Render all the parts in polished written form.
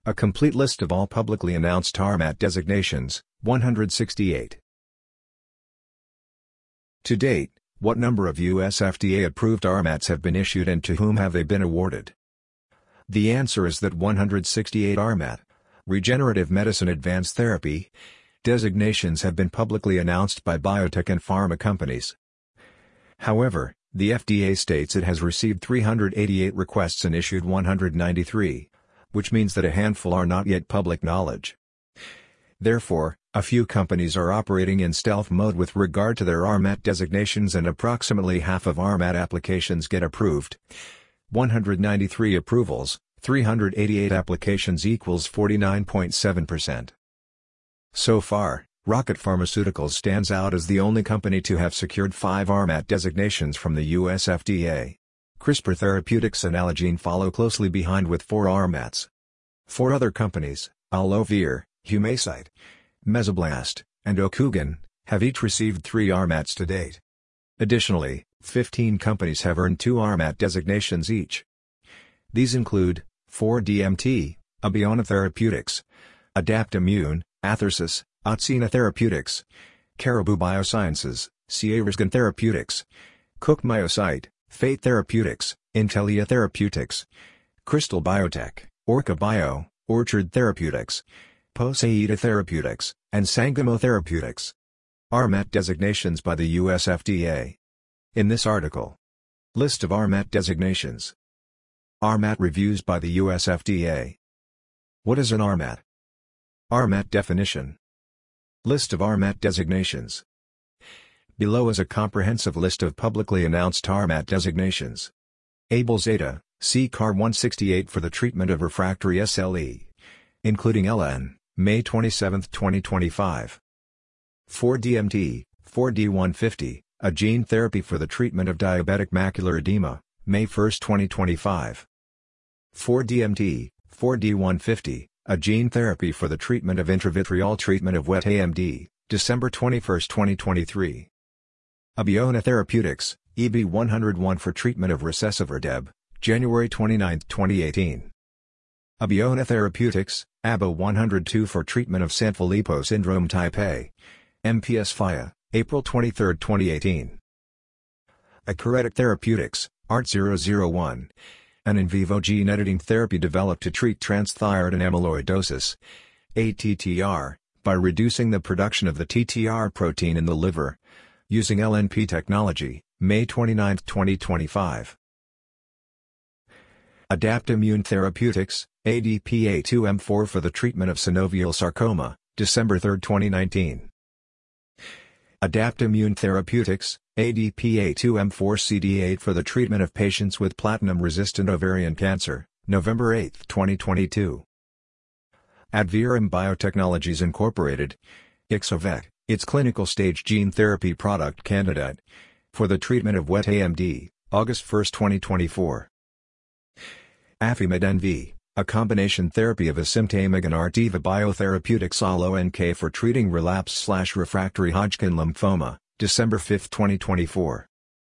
A complete list of all publicly announced RMAT designations, 168. To date, what number of U.S. FDA-approved RMATs have been issued and to whom have they been awarded? The answer is that 168 RMAT, Regenerative Medicine Advanced Therapy, designations have been publicly announced by biotech and pharma companies. However, the FDA states it has received 388 requests and issued 193, which means that a handful are not yet public knowledge. Therefore, a few companies are operating in stealth mode with regard to their RMAT designations and approximately half of RMAT applications get approved. 193 approvals, 388 applications equals 49.7%. So far, Rocket Pharmaceuticals stands out as the only company to have secured 5 RMAT designations from the US FDA. CRISPR Therapeutics and Allogene follow closely behind with 4 RMATs. 4 other companies, Allovir, Humacyte, Mesoblast, and Okugen, have each received 3 RMATs to date. Additionally, 15 companies have earned 2 RMAT designations each. These include 4DMT, Abeona Therapeutics, Adaptimmune, Athersys, Otsena Therapeutics, Caribou Biosciences, Sierrasgan Therapeutics, Cook Myocyte, Fate Therapeutics, Intellia Therapeutics, Crystal Biotech, Orca Bio, Orchard Therapeutics, Poseida Therapeutics, and Sangamo Therapeutics. RMAT designations by the US FDA. In this article, list of RMAT designations. RMAT reviews by the US FDA. What is an RMAT? RMAT definition. List of RMAT designations. Below is a comprehensive list of publicly announced RMAT designations. Abelzeta, CCAR-168 for the treatment of refractory SLE. Including LN, May 27, 2025. 4DMT, 4D150, a gene therapy for the treatment of diabetic macular edema, May 1, 2025. 4DMT, 4D150, a gene therapy for the treatment of intravitreal treatment of wet AMD, December 21, 2023. Abeona Therapeutics, EB101 for treatment of recessive RDEB, January 29, 2018. Abeona Therapeutics, ABO102 for treatment of Sanfilippo syndrome type A, MPS FIA, April 23, 2018. Acuretic Therapeutics, ART001, an in vivo gene editing therapy developed to treat transthyretin amyloidosis, ATTR, by reducing the production of the TTR protein in the liver, using LNP technology, May 29, 2025. Adaptimmune Therapeutics, ADPA2M4 for the treatment of synovial sarcoma, December 3, 2019. Adaptimmune Therapeutics, ADPA2M4CD8 for the treatment of patients with platinum-resistant ovarian cancer, November 8, 2022. Adverum Biotechnologies Incorporated, Ixo-vec, its clinical stage gene therapy product candidate, for the treatment of wet AMD, August 1, 2024. Affimed NV, a combination therapy of Asimtamig and Artiva Biotherapeutics AlloNK for treating relapsed/refractory Hodgkin lymphoma, December 5, 2024.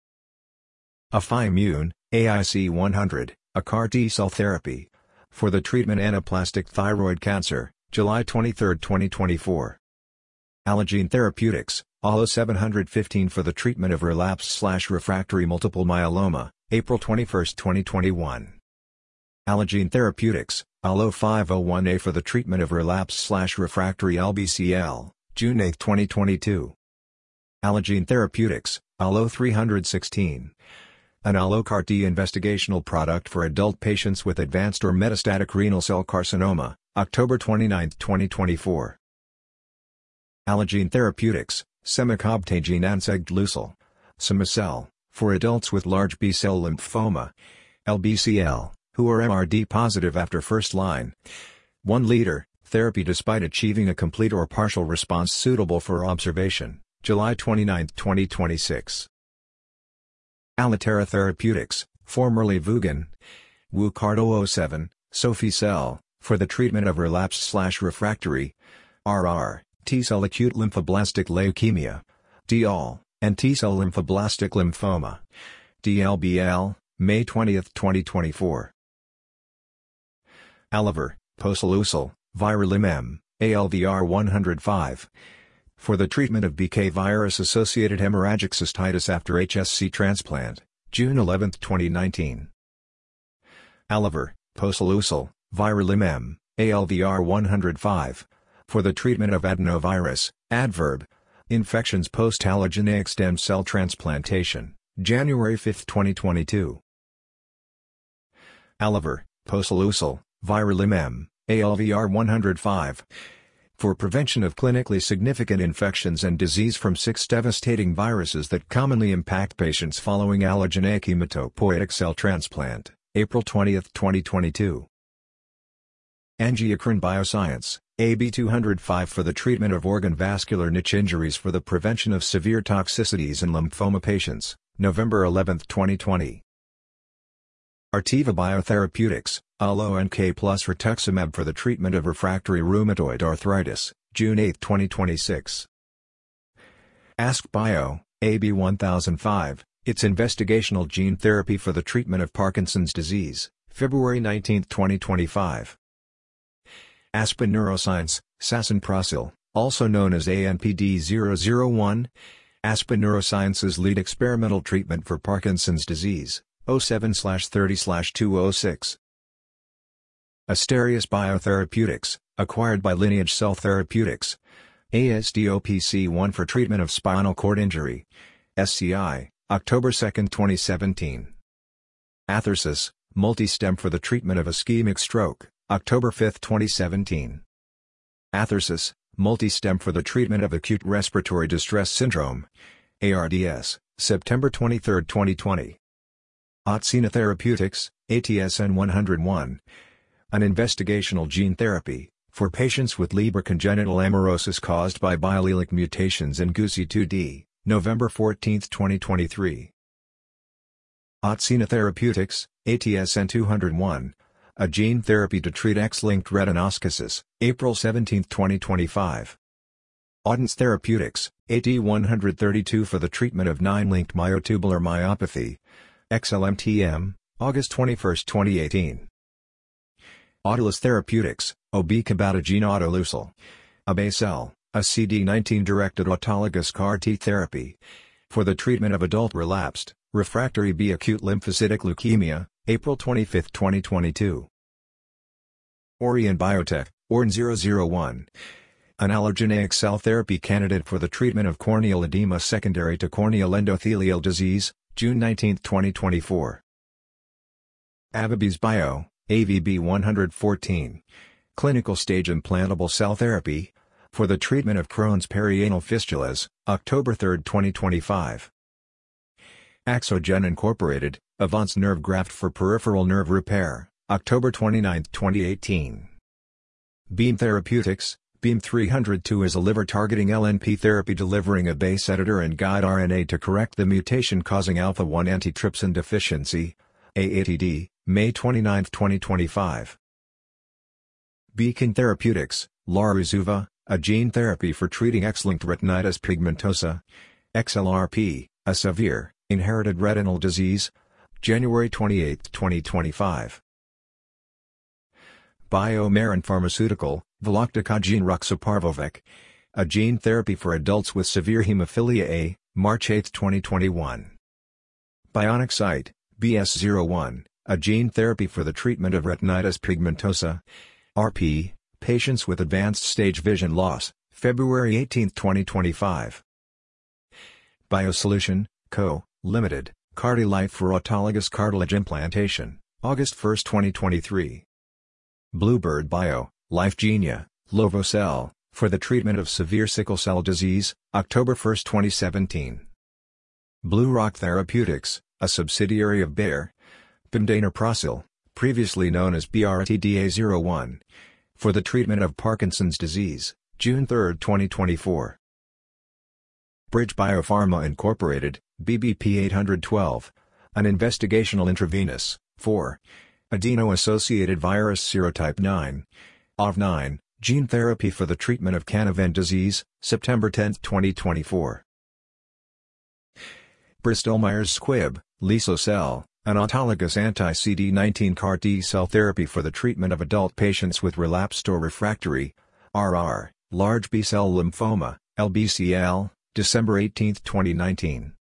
Affimmune, AIC100, a CAR T-cell therapy, for the treatment anaplastic thyroid cancer, July 23, 2024. Allogene Therapeutics, ALLO715 for the treatment of relapsed/refractory multiple myeloma, April 21, 2021. Allogene Therapeutics, ALLO501A for the treatment of relapsed/refractory LBCL, June 8, 2022. Allogene Therapeutics, ALLO316. An AlloCAR-T investigational product for adult patients with advanced or metastatic renal cell carcinoma, October 29, 2024. Allogene Therapeutics, Semacobtagene ansegdleucel, Semacel, for adults with large B-cell lymphoma, LBCL, who are MRD positive after first-line 1 liter therapy despite achieving a complete or partial response suitable for observation, July 29, 2026. Allotera Therapeutics, formerly Vugen, WuCard-007, Soficel, for the treatment of relapsed/refractory RR, T-cell acute lymphoblastic leukemia, DLL, and T-cell lymphoblastic lymphoma, DLBL, May 20, 2024. Allover, Posoleucel, Viralimem, ALVR 105. For the treatment of BK virus-associated hemorrhagic cystitis after HSC transplant, June 11, 2019. Aliver, Posoleucel, Viralimem, ALVR 105. For the treatment of adenovirus, adverb, infections post-allogeneic stem cell transplantation, January 5, 2022. Aliver, Posoleucel, Viralimem, ALVR 105. For prevention of clinically significant infections and disease from 6 devastating viruses that commonly impact patients following allogeneic hematopoietic cell transplant, April 20, 2022. Angiocrine Bioscience, AB205 for the treatment of organ vascular niche injuries for the prevention of severe toxicities in lymphoma patients, November 11, 2020. Artiva Biotherapeutics, ALO-NK plus rituximab for the treatment of refractory rheumatoid arthritis, June 8, 2026. AskBio, AB1005, its investigational gene therapy for the treatment of Parkinson's disease, February 19, 2025. Aspen Neuroscience, Sasanprocil, also known as ANPD-001, Aspen Neuroscience's lead experimental treatment for Parkinson's disease, 07/30/206. Asterias Biotherapeutics, acquired by Lineage Cell Therapeutics, ASDOPC1 for treatment of spinal cord injury, SCI, October 2, 2017. Athersis, Multistem for the treatment of ischemic stroke, October 5, 2017. Athersis, Multistem for the treatment of acute respiratory distress syndrome, ARDS, September 23, 2020. Otsina Therapeutics, ATSN-101. An investigational gene therapy, for patients with Leber congenital amaurosis caused by biallelic mutations in GUCY2D, November 14, 2023. Otsina Therapeutics, ATSN-201. A gene therapy to treat X-linked retinoschisis, April 17, 2025. Audence Therapeutics, AT-132 for the treatment of 9-linked myotubular myopathy, XLMTM, August 21, 2018. Autolus Therapeutics, Obecabtagene autoleucel. Abacel, a CD19-directed autologous CAR-T therapy. For the treatment of adult relapsed, refractory B acute lymphocytic leukemia, April 25, 2022. Orion Biotech, ORN-001. An allogeneic cell therapy candidate for the treatment of corneal edema secondary to corneal endothelial disease, June 19, 2024. Avibes Bio, AVB114. Clinical stage implantable cell therapy, for the treatment of Crohn's perianal fistulas, October 3, 2025. Axogen Incorporated, Avance nerve graft for peripheral nerve repair, October 29, 2018. Beam Therapeutics, Beam 302 is a liver-targeting LNP therapy delivering a base editor and guide RNA to correct the mutation causing alpha-1 antitrypsin deficiency, AATD, May 29, 2025. Beacon Therapeutics, Laruzuva, a gene therapy for treating X-linked retinitis pigmentosa, XLRP, a severe, inherited retinal disease, January 28, 2025. BioMarin Pharmaceutical, Veloctocogene roxaparvovec, a gene therapy for adults with severe hemophilia A, March 8, 2021. Bionic Site, BS01, a gene therapy for the treatment of retinitis pigmentosa, RP, patients with advanced stage vision loss, February 18, 2025. Biosolution, Co., Limited, CardiLife for autologous cartilage implantation, August 1, 2023. Bluebird Bio, Lyfegenia, Lovocell, for the treatment of severe sickle cell disease, October 1, 2017. Blue Rock Therapeutics, a subsidiary of Bayer, Pimdanaprocil, previously known as BRTDA01, for the treatment of Parkinson's disease, June 3, 2024. Bridge Biopharma Incorporated, BBP-812, an investigational intravenous, 4, adeno-associated virus serotype 9, AV9, gene therapy for the treatment of Canavan disease, September 10, 2024. Bristol Myers Squibb, Lisocell, an autologous anti-CD19 CAR T-cell therapy for the treatment of adult patients with relapsed or refractory RR, large B-cell lymphoma, LBCL, December 18, 2019.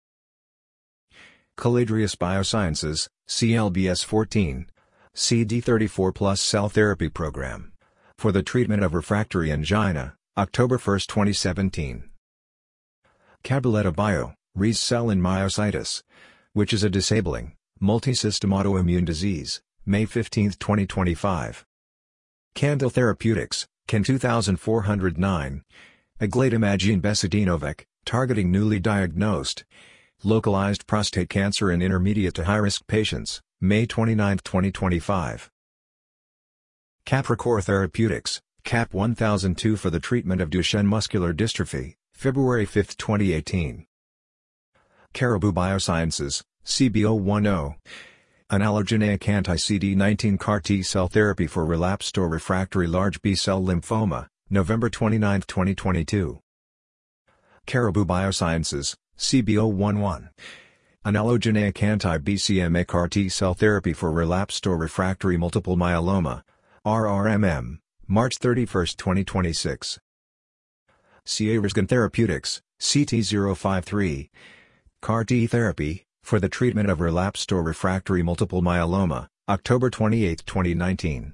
Caladrius Biosciences, CLBS-14, CD34+ cell therapy program for the treatment of refractory angina, October 1, 2017. Cabaletta Bio, RES-cel in myositis, which is a disabling, multisystem autoimmune disease, May 15, 2025. Candel Therapeutics, CAN 2409, Aglatimagene besadenovec, targeting newly diagnosed, localized prostate cancer in intermediate to high-risk patients, May 29, 2025. Capricor Therapeutics, CAP 1002 for the treatment of Duchenne muscular dystrophy, February 5, 2018. Caribou Biosciences, CB010, an allogeneic anti-CD19 CAR T-cell therapy for relapsed or refractory large B-cell lymphoma, November 29, 2022. Caribou Biosciences, CB011, an allogeneic anti-BCMA CAR T-cell therapy for relapsed or refractory multiple myeloma, RRMM, March 31, 2026. Riskin Therapeutics, CT053, CAR T therapy for the treatment of relapsed or refractory multiple myeloma, October 28, 2019.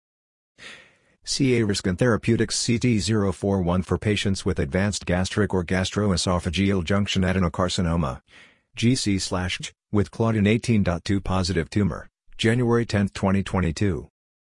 Riskin Therapeutics CT041 for patients with advanced gastric or gastroesophageal junction adenocarcinoma, GC/J, with Claudin 18.2 positive tumor, January 10, 2022.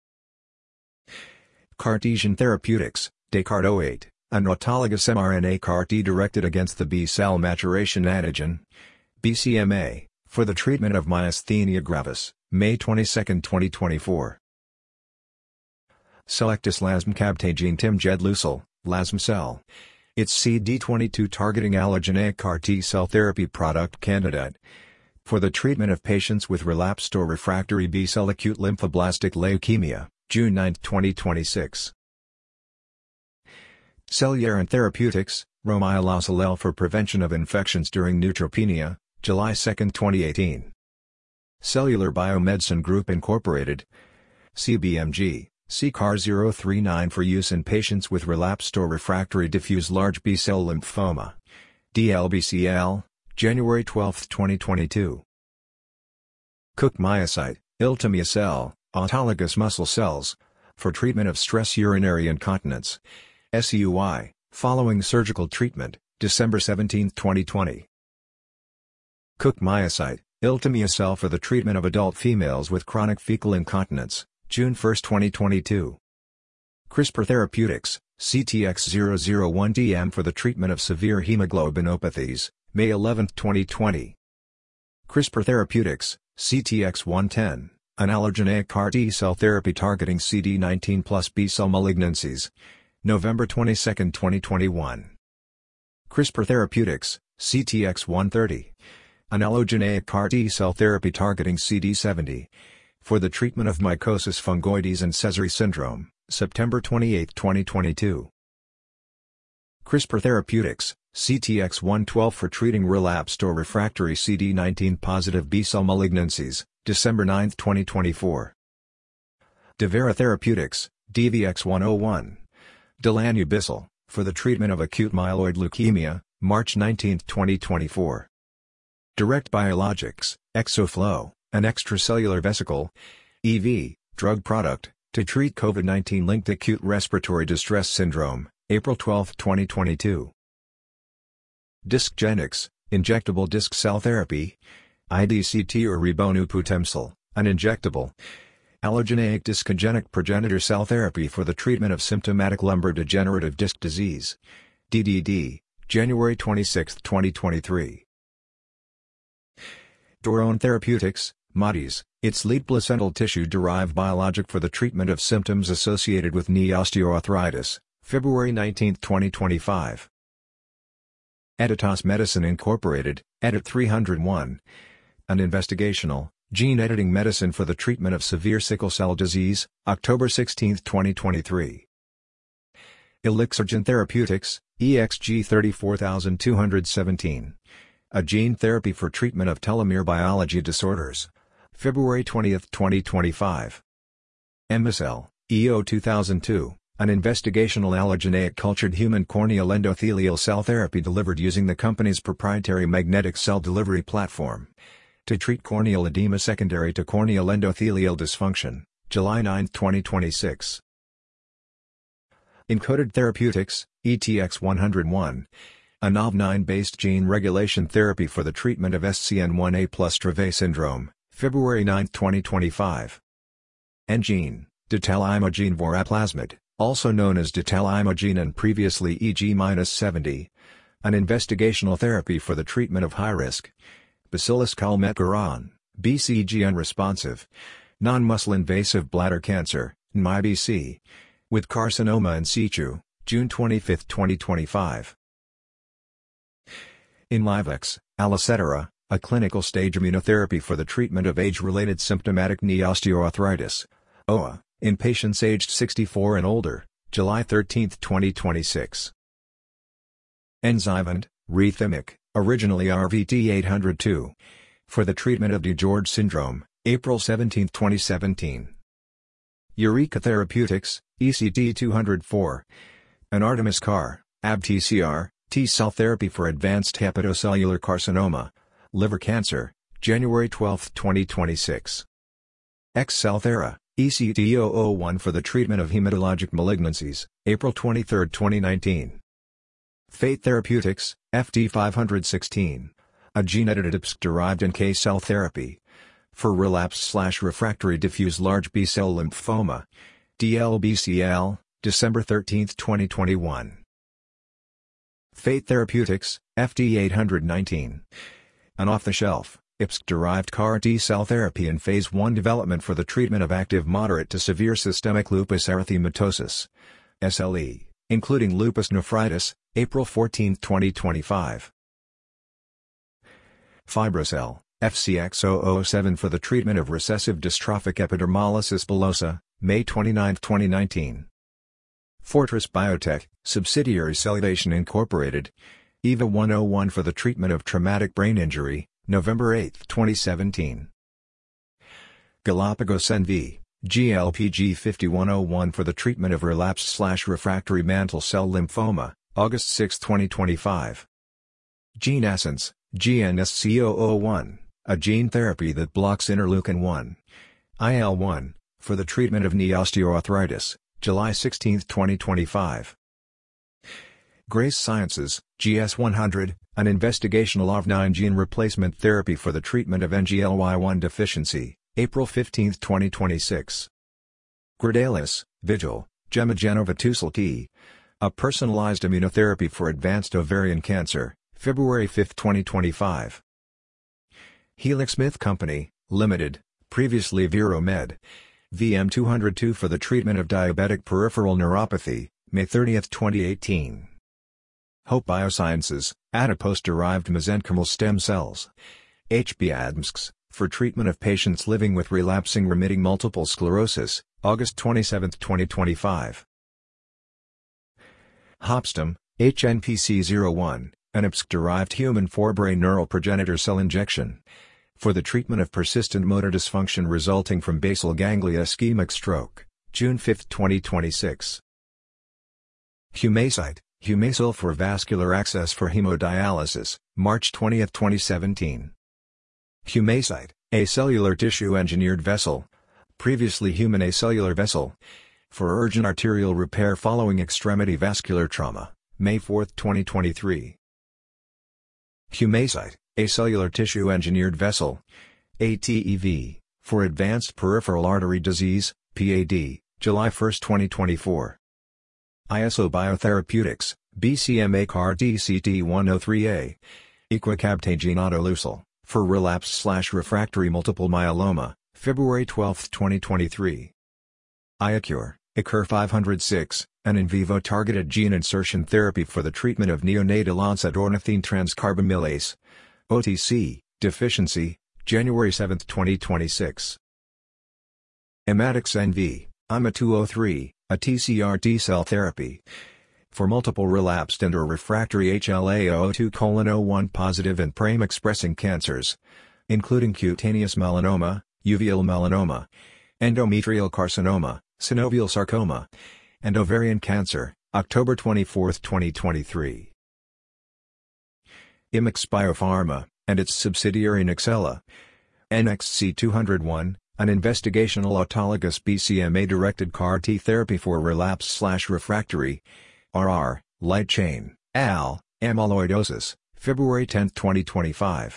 Cartesian Therapeutics, Descartes-08, an autologous mRNA CAR T directed against the B-cell maturation antigen, BCMA, for the treatment of myasthenia gravis, May 22, 2024. Cellectis lasmcabtagene timgedlucel, lasm-cel. Its CD22 targeting allogeneic CAR T-cell therapy product candidate for the treatment of patients with relapsed or refractory B-cell acute lymphoblastic leukemia, June 9, 2026. Cellular Therapeutics, Romilocil for prevention of infections during neutropenia, July 2, 2018. Cellular Biomedicine Group Incorporated, CBMG, CCAR039 for use in patients with relapsed or refractory diffuse large B-cell lymphoma, DLBCL, January 12, 2022. Cook Myocyte, Iltumya-cel, autologous muscle cells, for treatment of stress urinary incontinence, SUI, following surgical treatment, December 17, 2020. Cook Myocyte, Iltumya-cel for the treatment of adult females with chronic fecal incontinence, June 1, 2022. CRISPR Therapeutics, CTX001DM for the treatment of severe hemoglobinopathies, May 11, 2020. CRISPR Therapeutics, CTX110, an allogeneic CAR T-cell therapy targeting CD19 plus B-cell malignancies, November 22, 2021. CRISPR Therapeutics, CTX130, an allogeneic CAR T-cell therapy targeting CD70, for the treatment of mycosis fungoides and Sézary syndrome, September 28, 2022. CRISPR Therapeutics, CTX112 for treating relapsed or refractory CD19-positive B-cell malignancies, December 9, 2024. Devera Therapeutics, DVX101, Delanubicil, for the treatment of acute myeloid leukemia, March 19, 2024. Direct Biologics, ExoFlow, an extracellular vesicle, EV, drug product, to treat COVID-19-linked acute respiratory distress syndrome, April 12, 2022. Discgenics, injectable disc cell therapy, IDCT or ribonuputemcel, an injectable, allogeneic discogenic progenitor cell therapy for the treatment of symptomatic lumbar degenerative disc disease, DDD, January 26, 2023. Dorone Therapeutics, MADIS, its lead placental tissue-derived biologic for the treatment of symptoms associated with knee osteoarthritis, February 19, 2025. Editas Medicine Incorporated, Edit 301, an investigational, gene-editing medicine for the treatment of severe sickle cell disease, October 16, 2023. Elixirgen Therapeutics, EXG 34217, a gene therapy for treatment of telomere biology disorders, February 20, 2025. Emicel, EO 2002, an investigational allogeneic cultured human corneal endothelial cell therapy delivered using the company's proprietary magnetic cell delivery platform to treat corneal edema secondary to corneal endothelial dysfunction, July 9, 2026. Encoded Therapeutics, ETX-101, a NOV9-based gene regulation therapy for the treatment of SCN1A plus Dravet syndrome, February 9, 2025. enGene, detalimogene voraplasmid, also known as detalimogene and previously EG-70, an investigational therapy for the treatment of high-risk Bacillus calmette-guerin, BCG unresponsive, non-muscle invasive bladder cancer, NMIBC, with carcinoma in situ, June 25, 2025. Enlivex, Allocetra, a clinical-stage immunotherapy for the treatment of age-related symptomatic knee osteoarthritis, OA, in patients aged 64 and older, July 13, 2026. Enzyvant, Rethimic, originally RVT-802, for the treatment of DiGeorge syndrome, April 17, 2017. Eureka Therapeutics, ECT-204, an Artemis CAR, ABTCR, T-cell therapy for advanced hepatocellular carcinoma, liver cancer, January 12, 2026. XCellthera, ECT-001 for the treatment of hematologic malignancies, April 23, 2019. Fate Therapeutics, FT516, a gene-edited IPSC-derived NK cell therapy for relapsed/refractory diffuse large B-cell lymphoma, DLBCL, December 13, 2021. Fate Therapeutics, FT819, an off-the-shelf, IPSC-derived CAR T-cell therapy in Phase 1 development for the treatment of active moderate to severe systemic lupus erythematosus, SLE, including lupus nephritis, April 14, 2025. Fibrocell, FCX007 for the treatment of recessive dystrophic epidermolysis bullosa, May 29, 2019. Fortress Biotech, subsidiary Cellivation Incorporated, EVA-101 for the treatment of traumatic brain injury, November 8, 2017. Galapagos NV, GLPG-5101 for the treatment of relapsed/refractory mantle cell lymphoma, August 6, 2025. Gene Essence, GNSC001, a gene therapy that blocks interleukin-1, IL-1, for the treatment of knee osteoarthritis, July 16, 2025. Grace Sciences, GS100, an investigational OV9 gene replacement therapy for the treatment of NGLY1 deficiency, April 15, 2026. Gradalis, Vigil, Gemma a personalized immunotherapy for advanced ovarian cancer, February 5, 2025. Helix Smith Company, Limited, previously Viromed, VM202 for the treatment of diabetic peripheral neuropathy, May 30, 2018. Hope Biosciences, adipose-derived mesenchymal stem cells, HbAdMSCs, for treatment of patients living with relapsing remitting multiple sclerosis, August 27, 2025. Hopstom, HNPC01, an IPSC-derived human forebrain neural progenitor cell injection for the treatment of persistent motor dysfunction resulting from basal ganglia ischemic stroke, June 5, 2026. Humacyte, Humacyl for vascular access for hemodialysis, March 20, 2017. Humacyte, a cellular tissue engineered vessel, previously human acellular vessel, for urgent arterial repair following extremity vascular trauma, May 4, 2023. Humacyte, a cellular tissue engineered vessel, ATEV, for advanced peripheral artery disease, PAD, July 1, 2024. ISO Biotherapeutics, BCMA CAR DCT103A, Equicabtagene autoleucel, for relapsed/refractory multiple myeloma, February 12, 2023. Iacure, ICUR 506, an in vivo targeted gene insertion therapy for the treatment of neonatal onset ornithine transcarbamylase, OTC, deficiency, January 7, 2026. Ematix NV, IMA203, a TCR T-cell therapy for multiple relapsed and/or refractory HLA-A*02:01 positive and PRAME-expressing cancers, including cutaneous melanoma, uveal melanoma, endometrial carcinoma, synovial sarcoma, and ovarian cancer, October 24, 2023. Immix Biopharma, and its subsidiary Nexella, NXC201, an investigational autologous BCMA-directed CAR-T therapy for relapsed/refractory RR, light chain, AL, amyloidosis, February 10, 2025.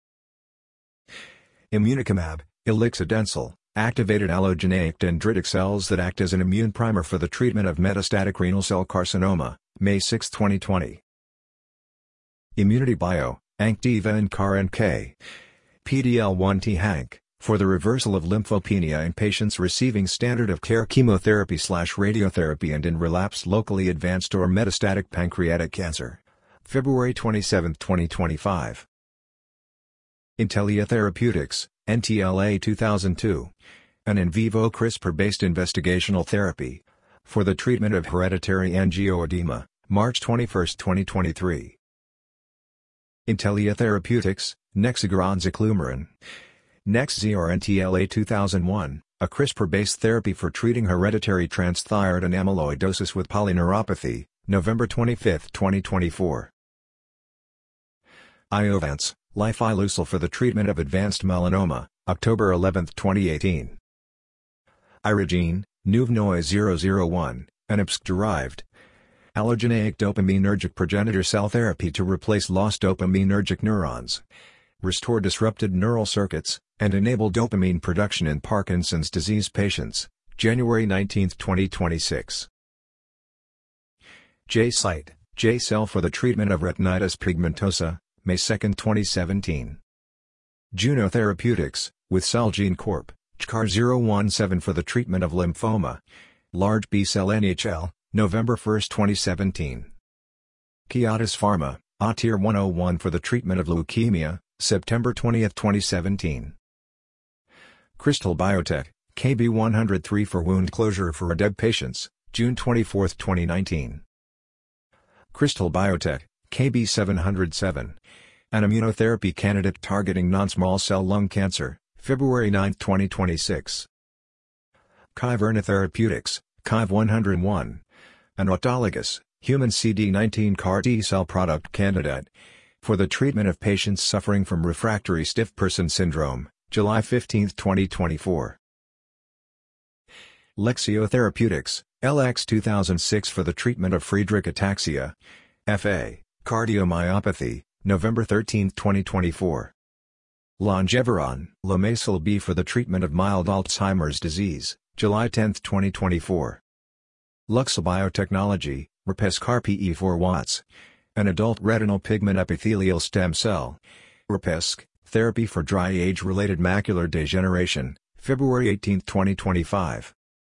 Immunicumab, ilixadencel, activated allogeneic dendritic cells that act as an immune primer for the treatment of metastatic renal cell carcinoma, May 6, 2020. ImmunityBio, ANKDIVA and CAR-NK, PD-L1T HANK, for the reversal of lymphopenia in patients receiving standard of care chemotherapy/radiotherapy and in relapsed locally advanced or metastatic pancreatic cancer, February 27, 2025. Intellia Therapeutics, NTLA-2002, an in vivo CRISPR-based investigational therapy for the treatment of hereditary angioedema, March 21, 2023. Intellia Therapeutics, Nexiguran-Ziclumeran, Nexz NTLA-2001, a CRISPR-based therapy for treating hereditary transthyretin amyloidosis with polyneuropathy, November 25, 2024. Iovance, Lifileucel for the treatment of advanced melanoma, October 11, 2018. Irogene, Nuvnoi-001, an IPSC-derived allogeneic dopaminergic progenitor cell therapy to replace lost dopaminergic neurons, restore disrupted neural circuits, and enable dopamine production in Parkinson's disease patients, January 19, 2026. J-Cyte, J-Cell for the treatment of retinitis pigmentosa, May 2, 2017. Juno Therapeutics, with Celgene Corp., CHCAR017 for the treatment of lymphoma, large B-cell NHL, November 1, 2017. Kiatis Pharma, ATIR-101 for the treatment of leukemia, September 20, 2017. Krystal Biotech, KB103 for wound closure for ADEB patients, June 24, 2019. Krystal Biotech, KB707, an immunotherapy candidate targeting non-small cell lung cancer, February 9, 2026. Kyverna Therapeutics, KYV101, an autologous, human CD19 CAR-T cell product candidate for the treatment of patients suffering from refractory stiff person syndrome, July 15, 2024. Lexeo Therapeutics, LX2006 for the treatment of Friedreich ataxia, FA, cardiomyopathy, November 13, 2024. Longeveron, Lomasil B for the treatment of mild Alzheimer's disease, July 10, 2024. Luxa Biotechnology, Repescar PE4 Watts, an adult retinal pigment epithelial stem cell, Repesc, therapy for dry age-related macular degeneration, February 18, 2025.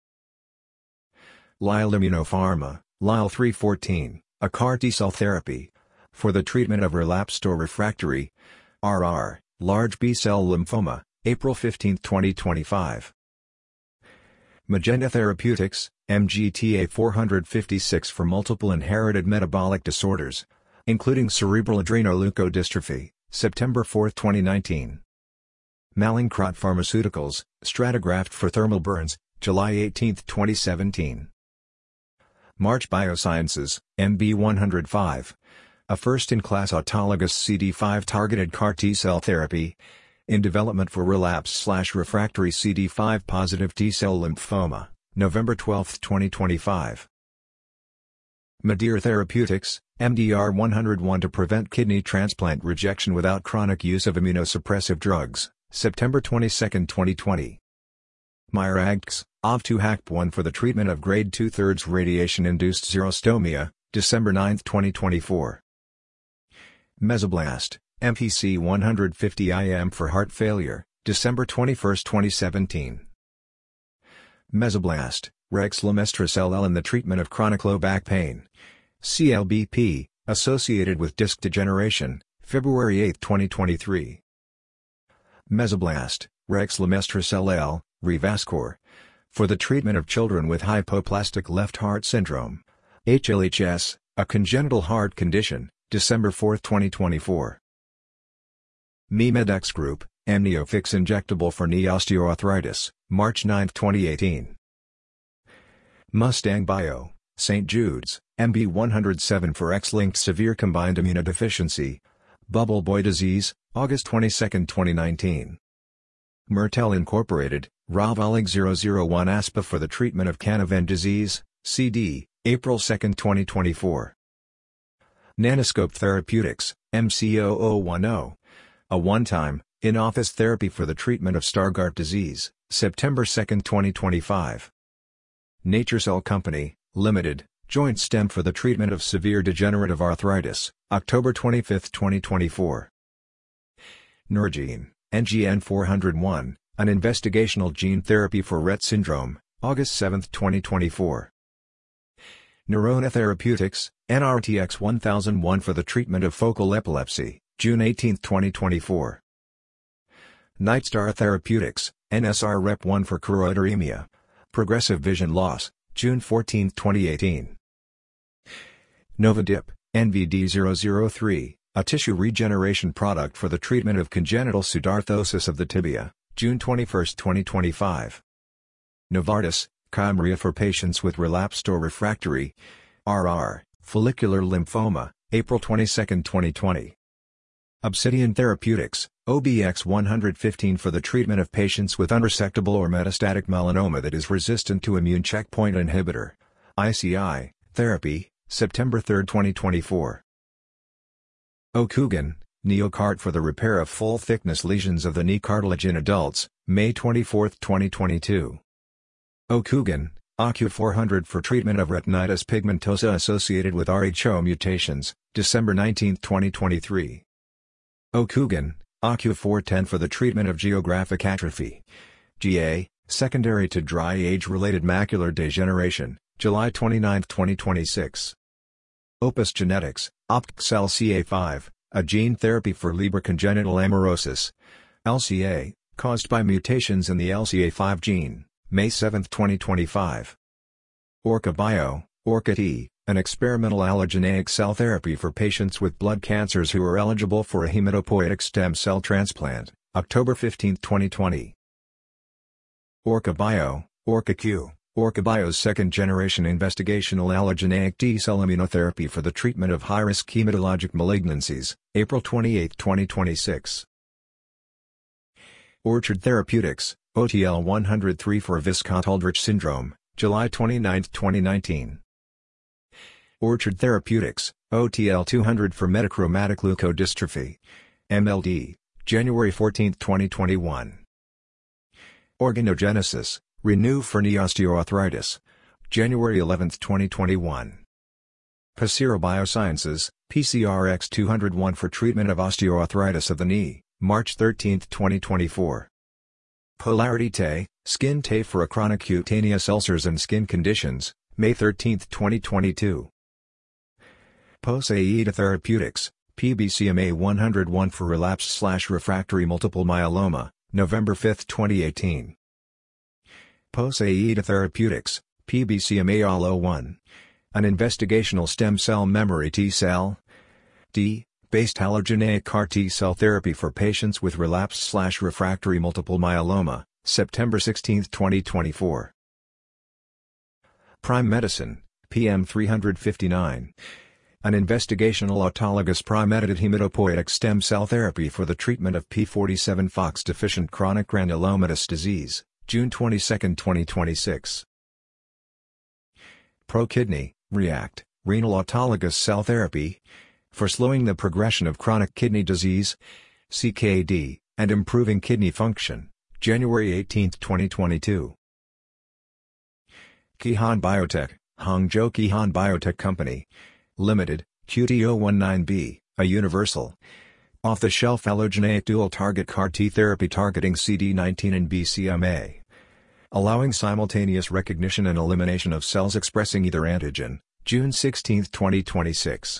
Lyell Immunopharma, Lyell314, a CAR-T cell therapy for the treatment of relapsed or refractory RR, large B-cell lymphoma, April 15, 2025. Magenta Therapeutics, MGTA456 for multiple inherited metabolic disorders, including cerebral adrenoleukodystrophy, September 4, 2019. Mallinckrodt Pharmaceuticals, Stratagraft for thermal burns, July 18, 2017. March Biosciences, MB105, a first-in-class autologous CD5-targeted CAR-T cell therapy in development for relapsed/refractory CD5-positive T-cell lymphoma, November 12, 2025. Madir Therapeutics, MDR101 to prevent kidney transplant rejection without chronic use of immunosuppressive drugs, September 22, 2020. Miragx, OV2-HACP1 for the treatment of grade 2/3 radiation-induced xerostomia, December 9, 2024. Mesoblast, MPC150IM for heart failure, December 21, 2017. Mesoblast, Rexlemestrocel-L in the treatment of chronic low back pain, CLBP, associated with disc degeneration, February 8, 2023. Mesoblast, Rexlemestrocel-L, Revascor, for the treatment of children with hypoplastic left heart syndrome, HLHS, a congenital heart condition, December 4, 2024. MeMedX Group, Amniofix injectable for knee osteoarthritis, March 9, 2018. Mustang Bio, St. Jude's, MB107 for X-linked severe combined immunodeficiency, bubble boy disease, August 22, 2019. Mertel Incorporated, Ravolig 001 ASPA for the treatment of Canavan disease, CD, April 2, 2024. Nanoscope Therapeutics, MC0010. A one-time, in-office therapy for the treatment of Stargardt disease, September 2, 2025. NatureCell Company, Limited, joint stem for the treatment of severe degenerative arthritis, October 25, 2024. Neurogene, NGN401, an investigational gene therapy for Rett syndrome, August 7, 2024. Neurona Therapeutics, NRTX1001 for the treatment of focal epilepsy, June 18, 2024. Nightstar Therapeutics, NSR-Rep1 for choroideremia, progressive vision loss, June 14, 2018. Novadip, NVD003, a tissue regeneration product for the treatment of congenital pseudarthrosis of the tibia, June 21, 2025. Novartis, Kymriah for patients with relapsed or refractory RR, follicular lymphoma, April 22, 2020. Obsidian Therapeutics, OBX115 for the treatment of patients with unresectable or metastatic melanoma that is resistant to immune checkpoint inhibitor, ICI, therapy, September 3, 2024. Okugan, Neocart for the repair of full-thickness lesions of the knee cartilage in adults, May 24, 2022. Okugan, OCU400 for treatment of retinitis pigmentosa associated with RHO mutations, December 19, 2023. Okugan, OCU410 for the treatment of geographic atrophy, GA, secondary to dry age-related macular degeneration, July 29, 2026. Opus Genetics, OptXLCA5, a gene therapy for Leber congenital amaurosis, LCA, caused by mutations in the LCA5 gene, May 7, 2025. Orca Bio, ORCA-T, an experimental allogeneic cell therapy for patients with blood cancers who are eligible for a hematopoietic stem cell transplant, October 15, 2020. Orca Bio, ORCA-Q, Orca Bio's second-generation investigational allogeneic T-cell immunotherapy for the treatment of high-risk hematologic malignancies, April 28, 2026. Orchard Therapeutics, OTL103 for Viscott-Aldrich syndrome, July 29, 2019. Orchard Therapeutics, OTL200 for metachromatic leukodystrophy, MLD, January 14, 2021. Organogenesis, Renew for knee osteoarthritis, January 11, 2021. Pacira Biosciences, PCRX201 for treatment of osteoarthritis of the knee, March 13, 2024. Polarity Tay, Skin Tay for chronic cutaneous ulcers and skin conditions, May 13, 2022. Poseida Therapeutics, PBCMA101 for relapsed/refractory multiple myeloma, November 5, 2018. Poseida Therapeutics, PBCMA-ALL01, an investigational stem cell memory T-cell based allogeneic CAR T-cell therapy for patients with relapsed/refractory multiple myeloma, September 16, 2024. Prime Medicine, PM359, an investigational autologous prime-edited hematopoietic stem cell therapy for the treatment of P47-FOX-deficient chronic granulomatous disease, June 22, 2026. ProKidney, React, renal autologous cell therapy for slowing the progression of chronic kidney disease, CKD, and improving kidney function, January 18, 2022. Kihan Biotech, Hangzhou Kihan Biotech Company, Limited, QT019B, a universal, off-the-shelf allogeneic dual-target CAR T therapy targeting CD19 and BCMA, allowing simultaneous recognition and elimination of cells expressing either antigen, June 16, 2026.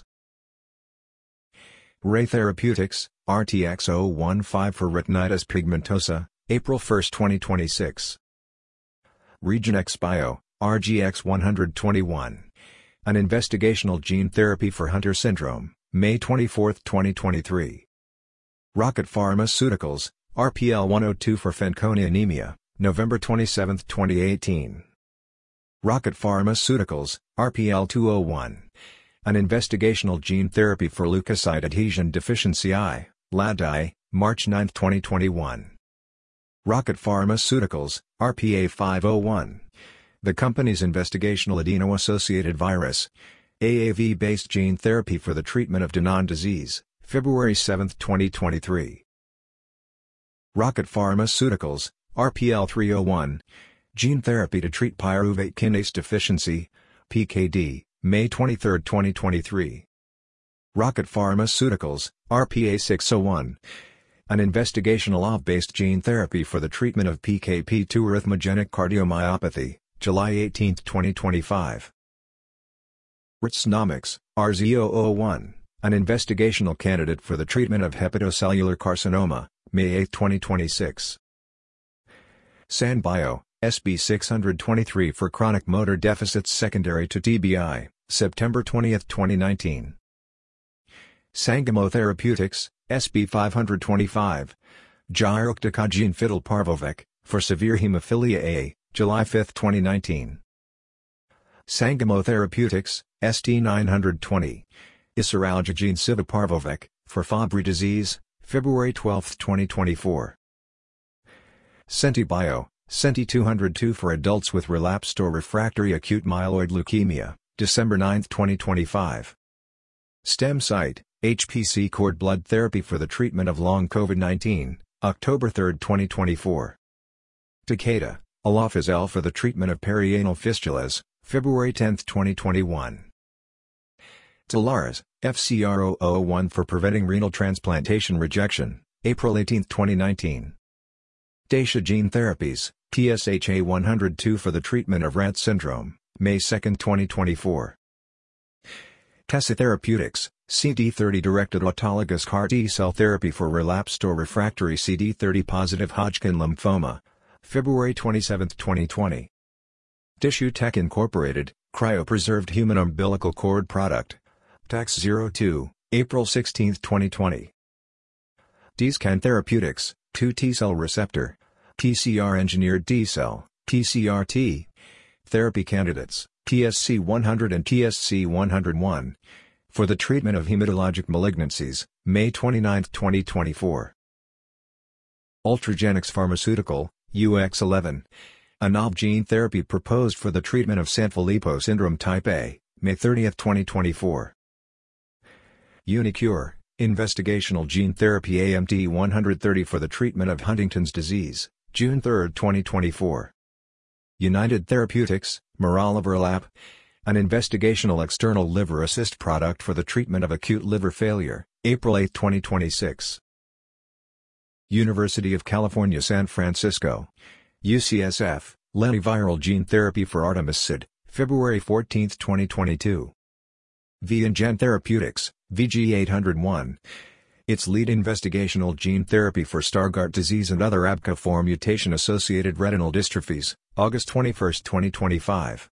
Ray Therapeutics, RTX015 for retinitis pigmentosa, April 1, 2026. Regenex Bio, RGX121, an investigational gene therapy for Hunter syndrome, May 24, 2023. Rocket Pharmaceuticals, RPL 102 for Fanconi anemia, November 27, 2018. Rocket Pharmaceuticals, RPL 201. An investigational gene therapy for leukocyte adhesion deficiency I, LADI, March 9, 2021. Rocket Pharmaceuticals, RPA 501. The company's investigational adeno-associated virus, AAV-based gene therapy for the treatment of Danon disease, February 7, 2023. Rocket Pharmaceuticals, RPL 301. Gene therapy to treat pyruvate kinase deficiency, PKD, May 23, 2023. Rocket Pharmaceuticals, RPA 601. An investigational AAV-based gene therapy for the treatment of PKP2 arrhythmogenic cardiomyopathy, July 18, 2025. Ritzonomics, RZ001. An investigational candidate for the treatment of hepatocellular carcinoma, May 8, 2026. SanBio, SB623 for chronic motor deficits secondary to TBI, September 20, 2019. Sangamo Therapeutics, SB525. Gyroktacogene fitelparvovec, for severe hemophilia A, July 5, 2019. Sangamo Therapeutics, ST920. Isaralgagene civaparvovec, for Fabry disease, February 12, 2024. SentiBio, Senti202 for adults with relapsed or refractory acute myeloid leukemia, December 9, 2025. StemCyte, HPC cord blood therapy for the treatment of long COVID-19, October 3, 2024. Takeda, Alofisel for the treatment of perianal fistulas, February 10, 2021. Talaris, FCR001 for preventing renal transplantation rejection, April 18, 2019. Taysha Gene Therapies, TSHA-102 for the treatment of Rett syndrome, May 2, 2024. Tessa Therapeutics, CD30-directed autologous CAR T-cell therapy for relapsed or refractory CD30-positive Hodgkin lymphoma, February 27, 2020. Tissue Tech Incorporated, cryopreserved human umbilical cord product, TAX02, April 16, 2020. TScan Therapeutics, 2 T-cell receptor, TCR-engineered T-cell, TCR-T, therapy candidates, TSC100 and TSC101, for the treatment of hematologic malignancies, May 29, 2024. Ultragenyx Pharmaceutical, UX11. A novel gene therapy proposed for the treatment of Sanfilippo syndrome type A, May 30, 2024. uniQure, investigational gene therapy AMT-130 for the treatment of Huntington's disease, June 3, 2024. United Therapeutics, Maraliverlap, an investigational external liver assist product for the treatment of acute liver failure, April 8, 2026. University of California San Francisco, UCSF, lentiviral gene therapy for Artemis-SID, February 14, 2022. VianGen Therapeutics, VG801. Its lead investigational gene therapy for Stargardt disease and other ABCA4 mutation-associated retinal dystrophies, August 21, 2025.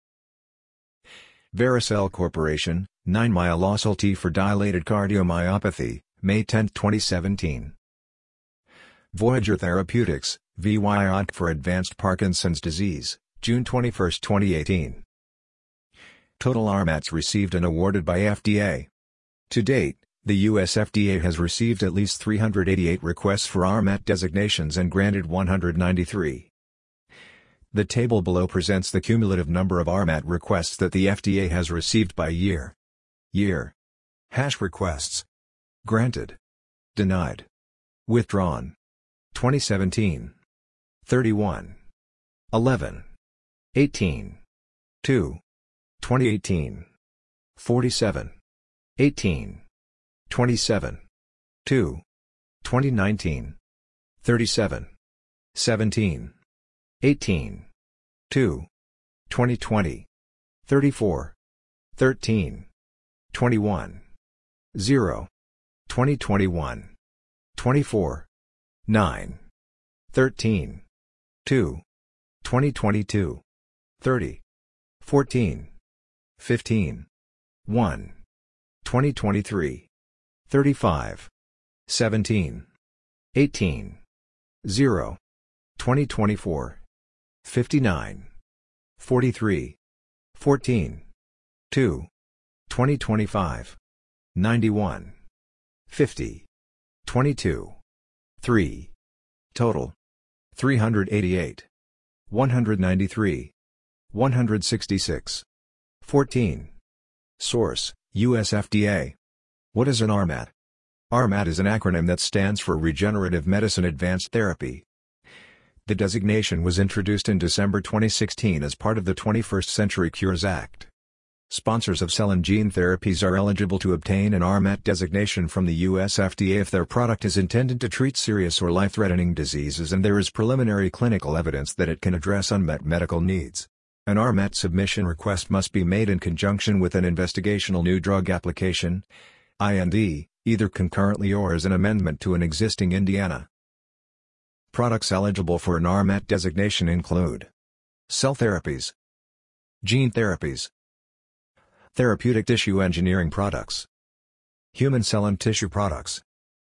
Vericel Corporation, 9-Myelosol T for dilated cardiomyopathy, May 10, 2017. Voyager Therapeutics, VYODC for advanced Parkinson's disease, June 21, 2018. Total RMATs received and awarded by FDA. To date, the U.S. FDA has received at least 388 requests for RMAT designations and granted 193. The table below presents the cumulative number of RMAT requests that the FDA has received by year. Hash requests. Granted. Denied. Withdrawn. 2017. 31. 11. 18. 2. 2018. 47. 18. 27. 2. 2019. 37. 17. 18. 2. 2020. 34. 13. 21. 0. 2021. 24. 9. 13. 2. 2022. 30. 14. 15. 1. 2023. 35. 17. 18. 0. 2024. 59. 43. 14. 2. 2025. 91. 50. 22. 3. Total. 388. 193. 166. 14. Source, US FDA. What is an RMAT? RMAT is an acronym that stands for Regenerative Medicine Advanced Therapy. The designation was introduced in December 2016 as part of the 21st Century Cures Act. Sponsors of cell and gene therapies are eligible to obtain an RMAT designation from the US FDA if their product is intended to treat serious or life-threatening diseases and there is preliminary clinical evidence that it can address unmet medical needs. An RMAT submission request must be made in conjunction with an investigational new drug application, IND, either concurrently or as an amendment to an existing IND. Products eligible for an RMAT designation include cell therapies, gene therapies, therapeutic tissue engineering products, human cell and tissue products,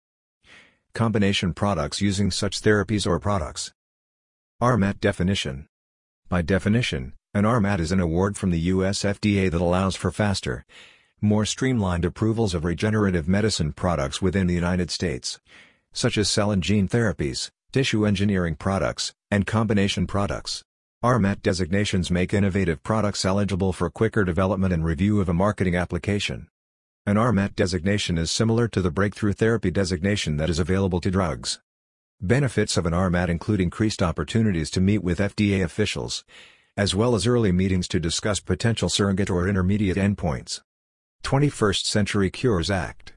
combination products using such therapies or products. RMAT definition. By definition, an RMAT is an award from the US FDA that allows for faster, more streamlined approvals of regenerative medicine products within the United States, such as cell and gene therapies, tissue engineering products, and combination products. RMAT designations make innovative products eligible for quicker development and review of a marketing application. An RMAT designation is similar to the breakthrough therapy designation that is available to drugs. Benefits of an RMAT include increased opportunities to meet with FDA officials, as well as early meetings to discuss potential surrogate or intermediate endpoints. 21st Century Cures Act.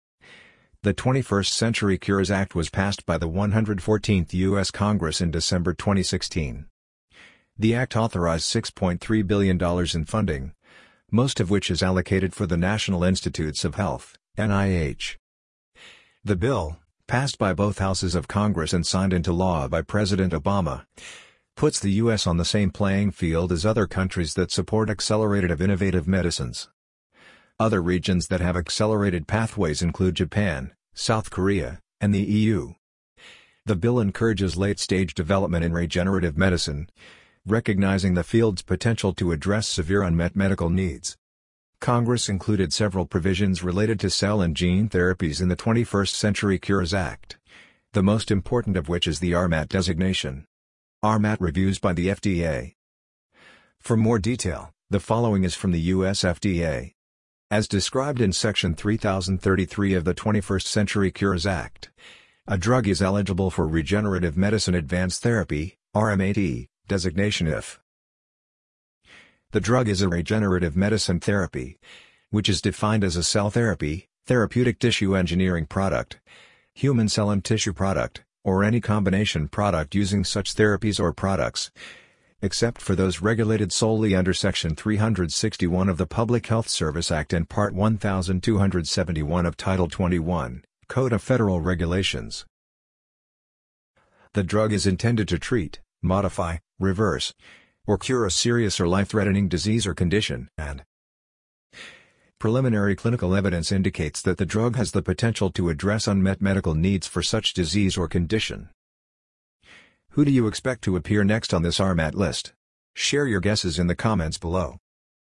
The 21st Century Cures Act was passed by the 114th U.S. Congress in December 2016. The act authorized $6.3 billion in funding, most of which is allocated for the National Institutes of Health, NIH. The bill, passed by both houses of Congress and signed into law by President Obama, puts the U.S. on the same playing field as other countries that support accelerated of innovative medicines. Other regions that have accelerated pathways include Japan, South Korea, and the EU. The bill encourages late-stage development in regenerative medicine, recognizing the field's potential to address severe unmet medical needs. Congress included several provisions related to cell and gene therapies in the 21st Century Cures Act, the most important of which is the RMAT designation. RMAT reviews by the FDA. For more detail, the following is from the US FDA. As described in Section 3033 of the 21st Century Cures Act, a drug is eligible for Regenerative Medicine Advanced Therapy, RMAT, designation if the drug is a regenerative medicine therapy, which is defined as a cell therapy, therapeutic tissue engineering product, human cell and tissue product, or any combination product using such therapies or products, except for those regulated solely under Section 361 of the Public Health Service Act and Part 1271 of Title 21, Code of Federal Regulations. The drug is intended to treat, modify, reverse, or cure a serious or life-threatening disease or condition, and preliminary clinical evidence indicates that the drug has the potential to address unmet medical needs for such disease or condition. Who do you expect to appear next on this RMAT list? Share your guesses in the comments below.